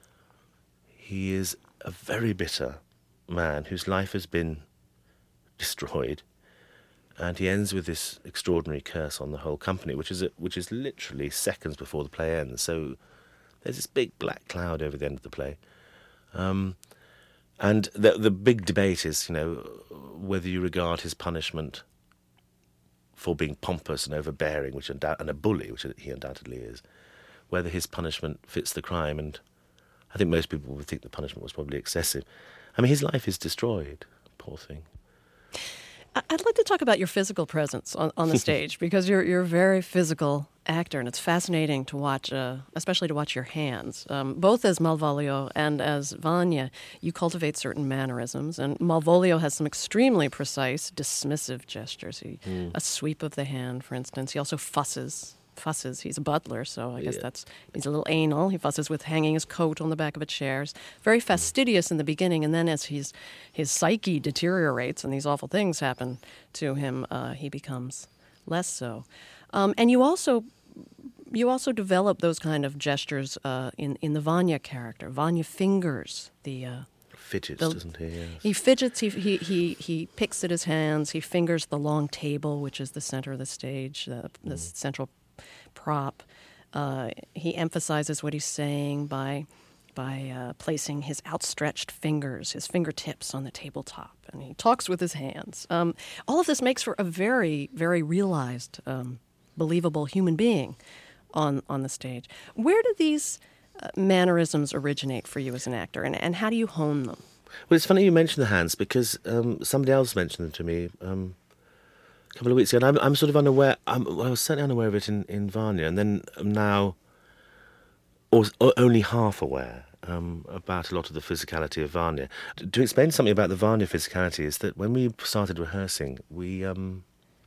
he is a very bitter man whose life has been destroyed, and he ends with this extraordinary curse on the whole company, which is a, which is literally seconds before the play ends. So there's this big black cloud over the end of the play, um, and the the big debate is, you know, whether you regard his punishment for being pompous and overbearing, which undou- and a bully, which he undoubtedly is, whether his punishment fits the crime. And I think most people would think the punishment was probably excessive. I mean, his life is destroyed, poor thing. I'd like to talk about your physical presence on, on the stage, because you're you're a very physical actor, and it's fascinating to watch, uh, especially to watch your hands. Um, both as Malvolio and as Vanya, you cultivate certain mannerisms, and Malvolio has some extremely precise, dismissive gestures. He, mm. A sweep of the hand, for instance. He also fusses. Fusses. He's a butler, so I guess yeah. that's he's a little anal. He fusses with hanging his coat on the back of a chair. Very fastidious in the beginning, and then as his his psyche deteriorates and these awful things happen to him, uh, he becomes less so. Um, and you also you also develop those kind of gestures uh, in in the Vanya character. Vanya fingers the. Uh, Fidgets, the, doesn't he? Yes. He fidgets. He, he he he picks at his hands. He fingers the long table, which is the center of the stage, the, the mm. central prop. Uh, he emphasizes what he's saying by by uh, placing his outstretched fingers, his fingertips on the tabletop, and he talks with his hands. Um, all of this makes for a very, very realized, um, believable human being on on the stage. Where do these uh, mannerisms originate for you as an actor, and, and how do you hone them? Well, it's funny you mention the hands, because um, somebody else mentioned them to me um, a couple of weeks ago, and I'm, I'm sort of unaware. I'm, well, I was certainly unaware of it in, in Vanya, and then I'm now or, or only half aware um, about a lot of the physicality of Vanya. To, to explain something about the Vanya physicality is that when we started rehearsing, we um,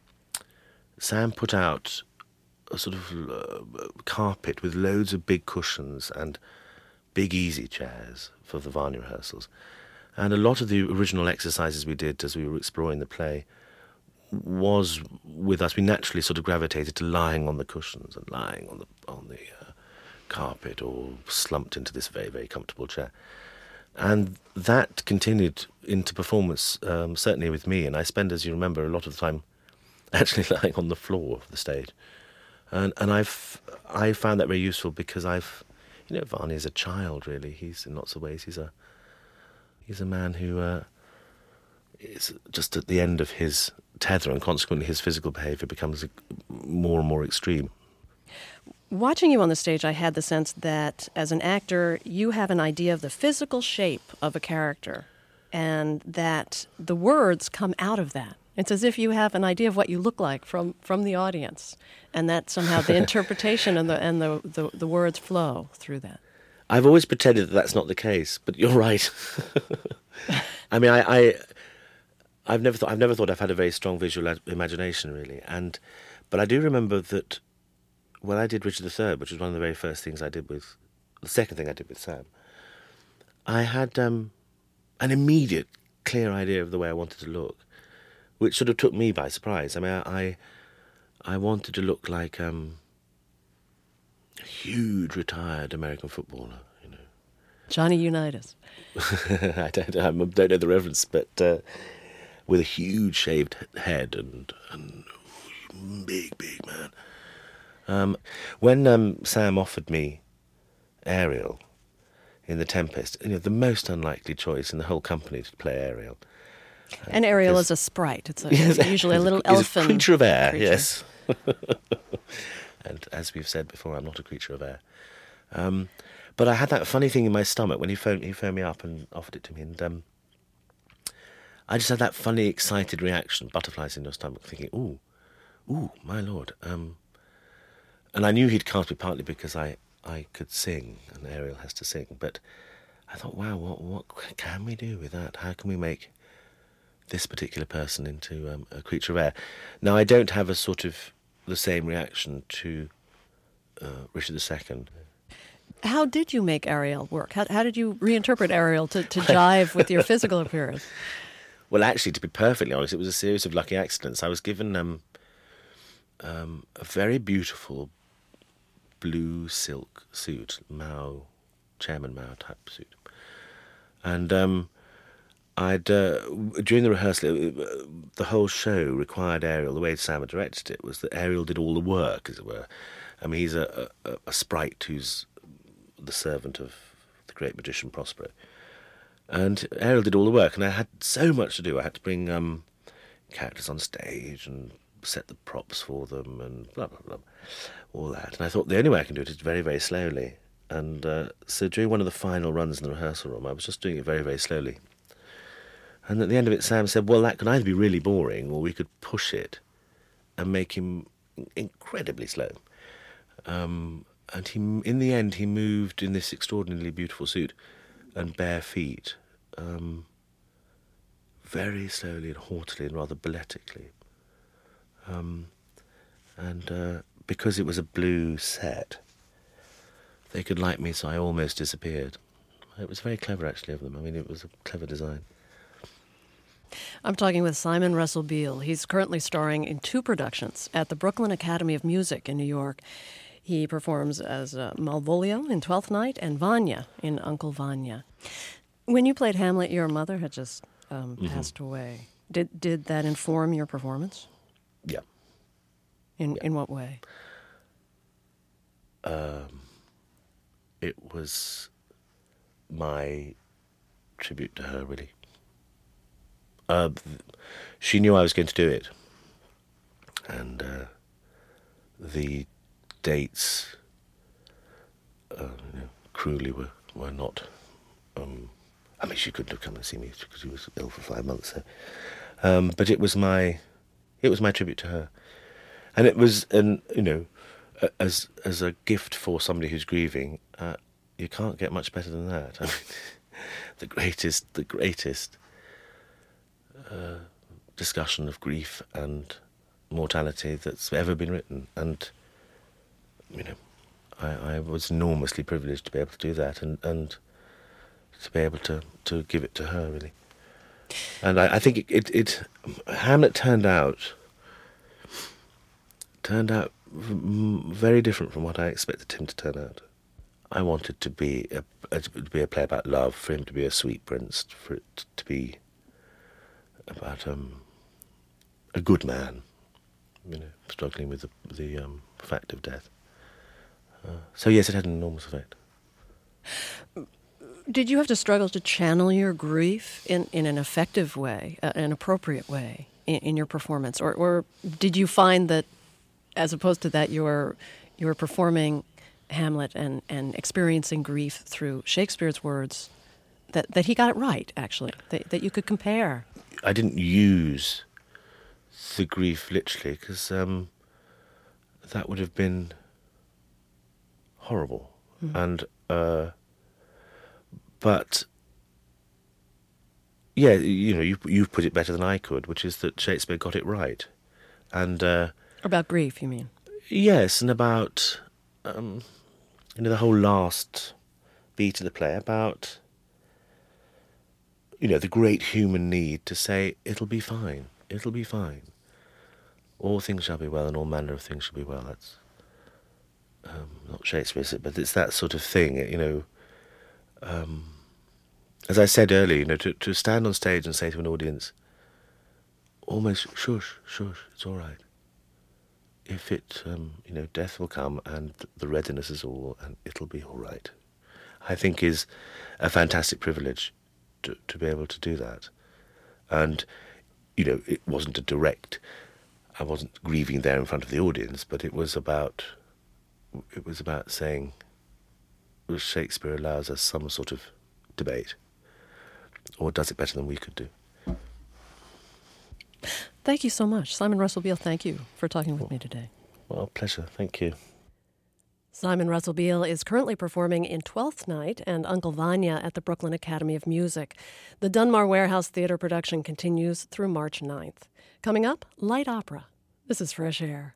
Sam put out a sort of uh, carpet with loads of big cushions and big easy chairs for the Vanya rehearsals. And a lot of the original exercises we did as we were exploring the play was with us. We naturally sort of gravitated to lying on the cushions and lying on the on the uh, carpet, or slumped into this very, very comfortable chair. And that continued into performance, um, certainly with me. And I spend, as you remember, a lot of the time actually lying on the floor of the stage. And and I've I found that very useful, because I've, you know, Vanya is a child, really. He's, in lots of ways, he's a he's a man who uh, is just at the end of his tether, and consequently his physical behaviour becomes more and more extreme. Watching you on the stage, I had the sense that as an actor, you have an idea of the physical shape of a character, and that the words come out of that. It's as if you have an idea of what you look like from, from the audience, and that somehow the interpretation and the and the, the, the words flow through that. I've always pretended that that's not the case, but you're right. I mean, I, I I've never thought I've never thought I've had a very strong visual ad- imagination, really, and but I do remember that when I did Richard the Third, which was one of the very first things I did with the second thing I did with Sam, I had um, an immediate, clear idea of the way I wanted to look, which sort of took me by surprise. I mean, I I wanted to look like um, a huge retired American footballer, you know, Johnny Unitas. I don't, I don't know the reference, but uh, with a huge shaved head and and big, big man. Um, when um, Sam offered me Ariel in The Tempest, you know, the most unlikely choice in the whole company to play Ariel. Uh, and Ariel is a sprite. It's, a, yes, it's usually a little he's elfin a creature of air, creature. Yes. And as we've said before, I'm not a creature of air. Um, but I had that funny thing in my stomach when he phoned, he phoned me up and offered it to me, and um, I just had that funny, excited reaction, butterflies in your stomach, thinking, ooh, ooh, my lord. Um, and I knew he'd cast me partly because I, I could sing, and Ariel has to sing, but I thought, wow, what what can we do with that? How can we make this particular person into um, a creature of air. Now, I don't have a sort of the same reaction to uh, Richard the Second. How did you make Ariel work? How, how did you reinterpret Ariel to, to jive with your physical appearance? Well, actually, to be perfectly honest, it was a series of lucky accidents. I was given um, um, a very beautiful blue silk suit, Mao, Chairman Mao type suit. And um, I'd uh, during the rehearsal, the whole show required Ariel. The way Sam had directed it was that Ariel did all the work, as it were. I mean, he's a, a, a sprite who's the servant of the great magician Prospero, and Ariel did all the work. And I had so much to do. I had to bring um, characters on stage and set the props for them, and blah blah blah, all that. And I thought the only way I can do it is very very slowly. And uh, so during one of the final runs in the rehearsal room, I was just doing it very very slowly. And at the end of it, Sam said, well, that could either be really boring or we could push it and make him incredibly slow. Um, and he, in the end, he moved in this extraordinarily beautiful suit and bare feet, um, very slowly and haughtily and rather balletically. Um, and uh, because it was a blue set, they could light me, so I almost disappeared. It was very clever, actually, of them. I mean, it was a clever design. I'm talking with Simon Russell Beale. He's currently starring in two productions at the Brooklyn Academy of Music in New York. He performs as uh, Malvolio in Twelfth Night and Vanya in Uncle Vanya. When you played Hamlet, your mother had just um, mm-hmm. passed away. Did did that inform your performance? Yeah. In yeah. in what way? Um, it was my tribute to her, really. Uh, she knew I was going to do it, and uh, the dates, uh, you know, cruelly were, were not. Um, I mean, she couldn't have come and seen me because she was ill for five months. So, um, but it was my, it was my tribute to her, and it was, and you know, as as a gift for somebody who's grieving, uh, you can't get much better than that. I mean, the greatest, the greatest. Uh, discussion of grief and mortality that's ever been written, and you know, I, I was enormously privileged to be able to do that, and, and to be able to, to give it to her, really. And I, I think it, it, it Hamlet turned out turned out very different from what I expected him to turn out. I wanted to be a, a to be a play about love, for him to be a sweet prince, for it to be about um, a good man, you know, struggling with the, the um, fact of death. Uh, so yes, it had an enormous effect. Did you have to struggle to channel your grief in, in an effective way, uh, an appropriate way in, in your performance, or, or did you find that, as opposed to that, you were you were performing Hamlet and, and experiencing grief through Shakespeare's words, that, that he got it right, actually, that, that you could compare? I didn't use the grief literally, because um, that would have been horrible. Mm. And uh, but yeah, you know, you you put it better than I could, which is that Shakespeare got it right. And uh, about grief, you mean? Yes, and about um, you know, the whole last beat of the play about, you know, the great human need to say, it'll be fine, it'll be fine. All things shall be well and all manner of things shall be well. That's um, not Shakespeare, but it's that sort of thing, you know. Um, as I said earlier, you know, to, to stand on stage and say to an audience, almost, shush, shush, it's all right. If it, um, you know, death will come and the readiness is all, and it'll be all right, I think is a fantastic privilege. To, to be able to do that. And, you know, it wasn't a direct, I wasn't grieving there in front of the audience, but it was about, it was about saying, well, Shakespeare allows us some sort of debate, or does it better than we could do. Thank you so much. Simon Russell Beale, thank you for talking with me today. Well, pleasure, thank you. Simon Russell Beale is currently performing in Twelfth Night and Uncle Vanya at the Brooklyn Academy of Music. The Dunmar Warehouse Theater production continues through March ninth. Coming up, light opera. This is Fresh Air.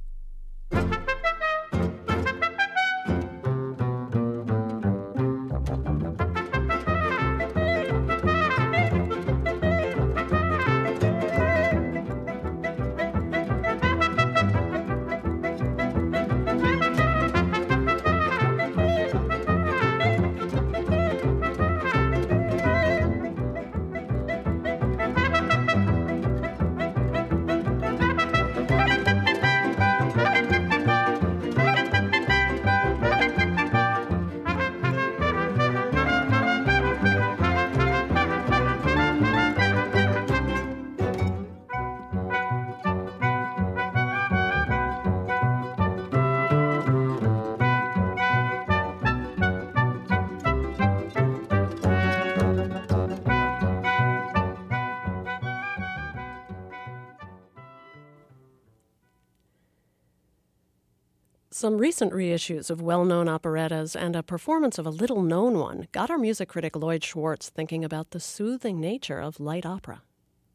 Some recent reissues of well-known operettas and a performance of a little-known one got our music critic Lloyd Schwartz thinking about the soothing nature of light opera.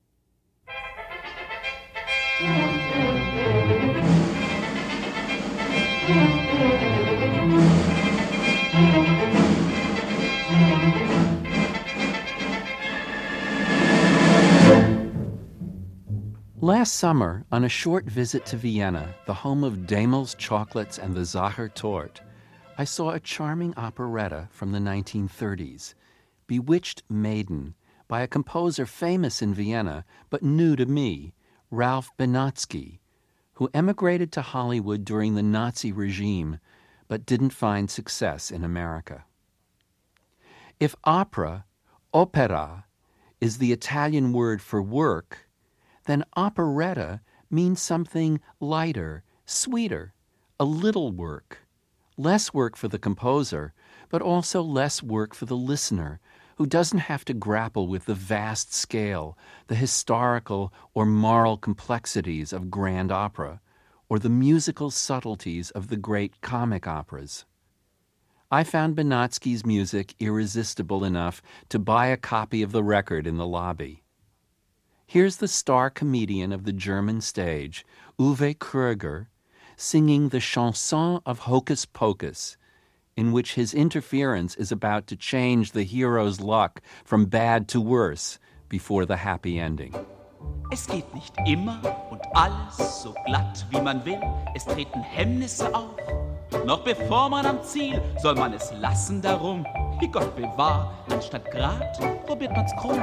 Last summer, on a short visit to Vienna, the home of Demel's Chocolates and the Sacher Torte, I saw a charming operetta from the nineteen thirties, Bewitched Maiden, by a composer famous in Vienna but new to me, Ralph Benatsky, who emigrated to Hollywood during the Nazi regime but didn't find success in America. If opera, opera, is the Italian word for work, then operetta means something lighter, sweeter, a little work. Less work for the composer, but also less work for the listener, who doesn't have to grapple with the vast scale, the historical or moral complexities of grand opera, or the musical subtleties of the great comic operas. I found Benatsky's music irresistible enough to buy a copy of the record in the lobby. Here's the star comedian of the German stage, Uwe Kröger, singing the chanson of Hocus Pocus, in which his interference is about to change the hero's luck from bad to worse before the happy ending. Es geht nicht immer und alles so glatt, wie man will. Es treten Hemmnisse auf. Noch bevor man am Ziel, soll man es lassen darum. Wie Gott bewahr, anstatt grad, probiert man's krumm.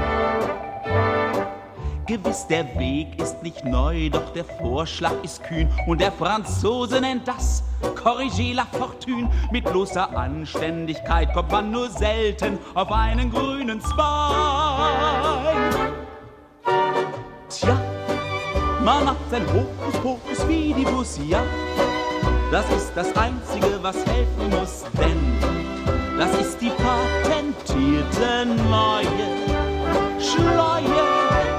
Gewiss, der Weg ist nicht neu, doch der Vorschlag ist kühn. Und der Franzose nennt das Corriger la Fortune. Mit bloßer Anständigkeit kommt man nur selten auf einen grünen Zweig. Tja, man macht sein Hokuspokus wie die Bus, ja. Das ist das Einzige, was helfen muss, denn das ist die patentierte neue Schleue.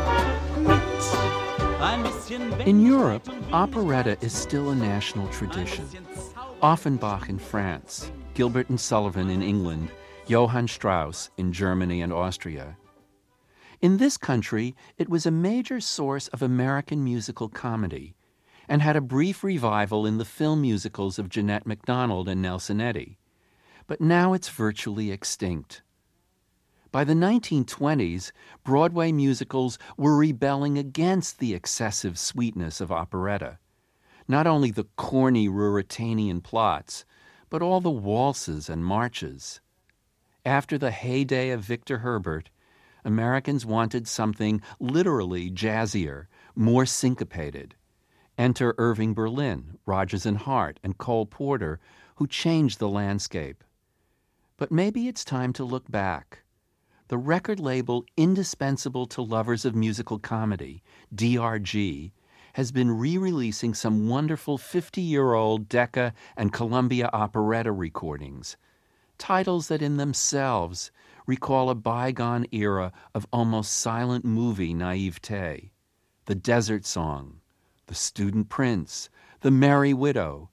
In Europe, operetta is still a national tradition. Offenbach in France, Gilbert and Sullivan in England, Johann Strauss in Germany and Austria. In this country, it was a major source of American musical comedy and had a brief revival in the film musicals of Jeanette MacDonald and Nelson Eddy. But now it's virtually extinct. By the nineteen twenties, Broadway musicals were rebelling against the excessive sweetness of operetta. Not only the corny Ruritanian plots, but all the waltzes and marches. After the heyday of Victor Herbert, Americans wanted something literally jazzier, more syncopated. Enter Irving Berlin, Rodgers and Hart, and Cole Porter, who changed the landscape. But maybe it's time to look back. The record label indispensable to lovers of musical comedy, D R G, has been re-releasing some wonderful fifty-year-old Decca and Columbia operetta recordings, titles that in themselves recall a bygone era of almost silent movie naivete. The Desert Song, The Student Prince, The Merry Widow,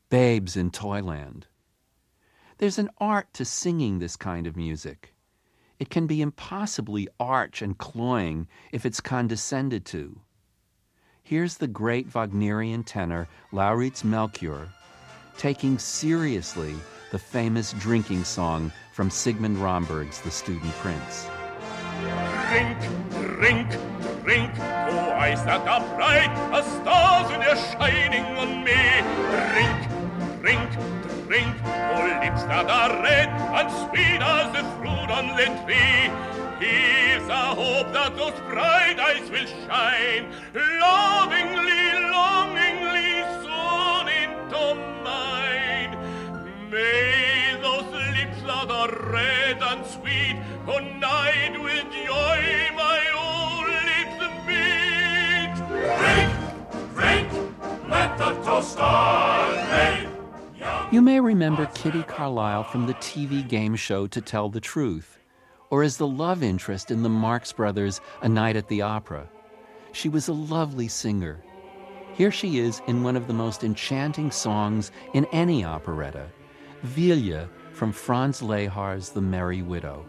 babes in Toyland. There's an art to singing this kind of music. It can be impossibly arch and cloying if it's condescended to. Here's the great Wagnerian tenor Lauritz Melchior taking seriously the famous drinking song from Sigmund Romberg's The Student Prince. Trink, trink, trink, du eyes that are bright as stars in their shining on me. Drink, drink, drink, du lips that are red and sweet as the fruit on the tree. Here's a hope that those bright eyes will shine, lovingly, longingly, soon into mine. May those lips that are red and sweet tonight with joy my own lips meet. Drink, drink, let the toast start made. You may remember Kitty Carlisle from the T V game show To Tell the Truth, or as the love interest in the Marx Brothers' A Night at the Opera. She was a lovely singer. Here she is in one of the most enchanting songs in any operetta, Vilja from Franz Lehar's The Merry Widow.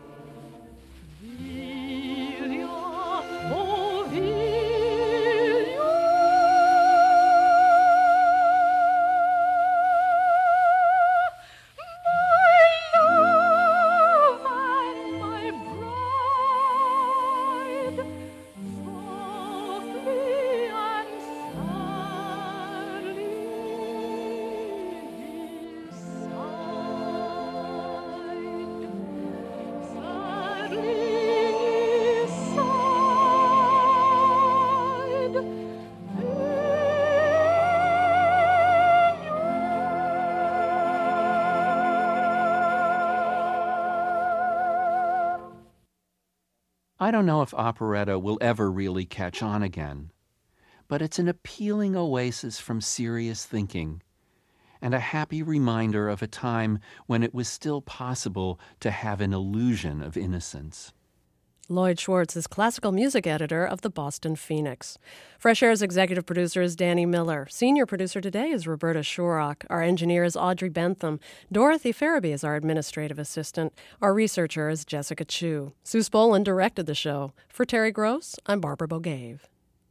I don't know if operetta will ever really catch on again, but it's an appealing oasis from serious thinking and a happy reminder of a time when it was still possible to have an illusion of innocence. Lloyd Schwartz is classical music editor of the Boston Phoenix. Fresh Air's executive producer is Danny Miller. Senior producer today is Roberta Shorrock. Our engineer is Audrey Bentham. Dorothy Farabee is our administrative assistant. Our researcher is Jessica Chu. Sue Spolin directed the show. For Terry Gross, I'm Barbara Bogave.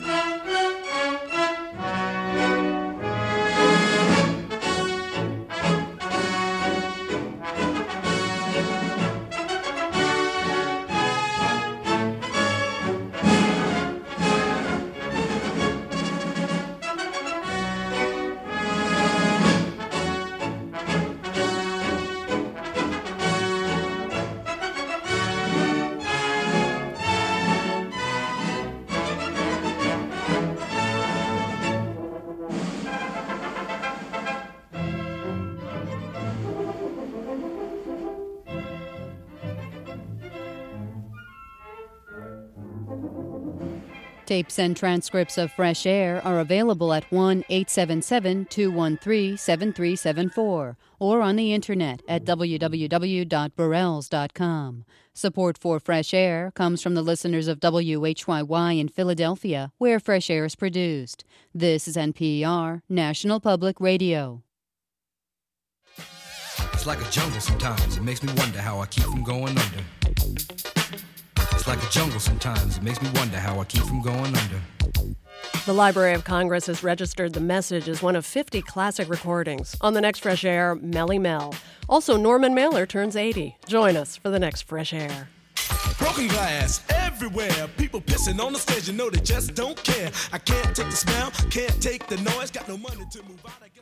Tapes and transcripts of Fresh Air are available at one eight seven seven, two one three, seven three seven four or on the internet at w w w dot burrells dot com. Support for Fresh Air comes from the listeners of W H Y Y in Philadelphia, where Fresh Air is produced. This is N P R, National Public Radio. It's like a jungle sometimes. It makes me wonder how I keep from going under. It's like a jungle sometimes. It makes me wonder how I keep from going under. The Library of Congress has registered The Message as one of fifty classic recordings. On the next Fresh Air, Melly Mel. Also, Norman Mailer turns eighty. Join us for the next Fresh Air. Broken glass everywhere. People pissing on the stage, you know they just don't care. I can't take the smell, can't take the noise. Got no money to move out.